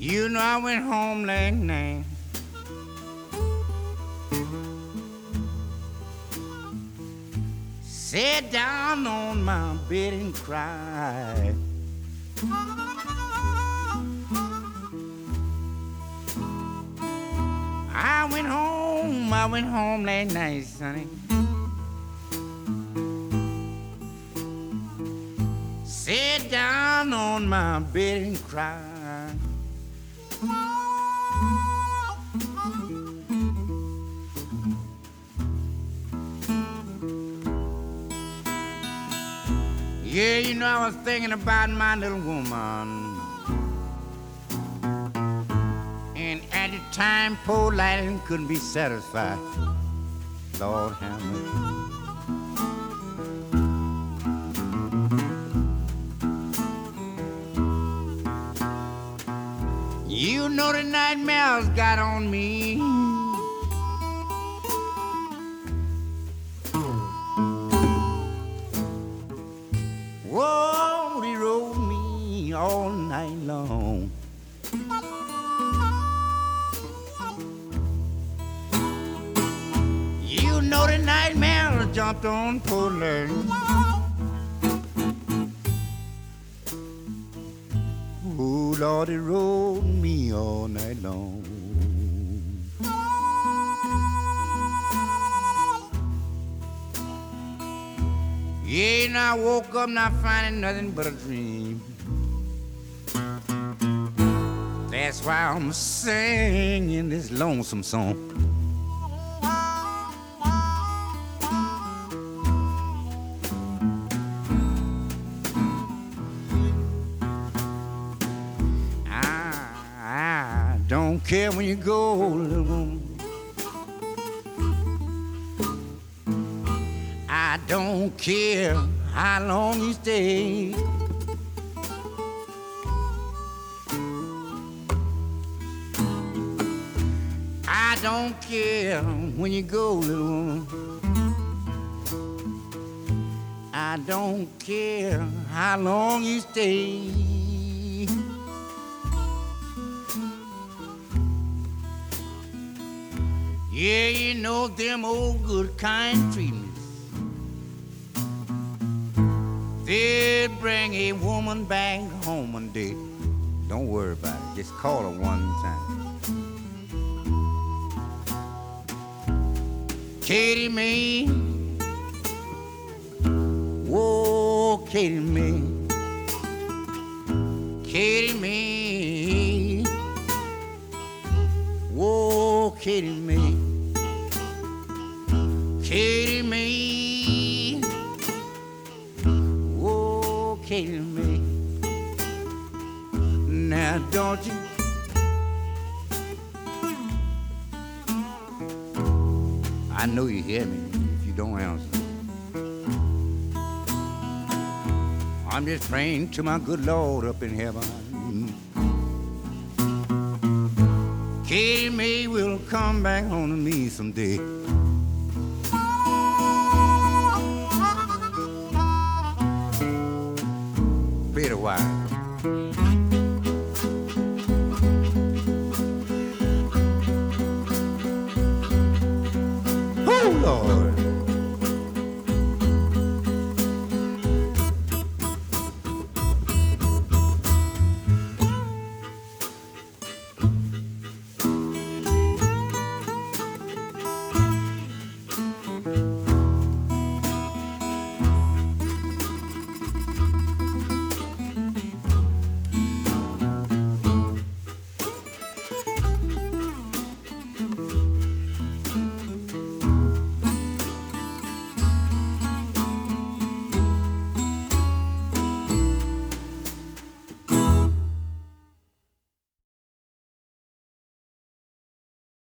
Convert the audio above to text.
You know I went home last night. Sat down on my bed and cried. I went home last night, sonny. Sat down on my bed and cried. Yeah, you know, I was thinking about my little woman. And at the time, poor Lady couldn't be satisfied. Lord have mercy. You know the nightmares got on me. Whoa, they rode me all night long. You know the nightmares jumped on poor Larry. Oh, Lord, they rode me all night long. Yeah, and I woke up not finding nothing but a dream. That's why I'm singing this lonesome song. I don't care when you go, little woman. I don't care how long you stay. I don't care when you go, little woman. I don't care how long you stay. Yeah, you know them old good kind treatments. They'll bring a woman back home one day. Don't worry about it. Just call her one time. Katie Mae. Whoa, Katie Mae. Katie Mae. Whoa, Katie Mae. Katie Mae. Whoa, Katie Mae. Now don't you I know you hear me if you don't answer. I'm just praying to my good Lord up in heaven. Katie Mae will come back home to me someday. Play the wire. Oh, Lord.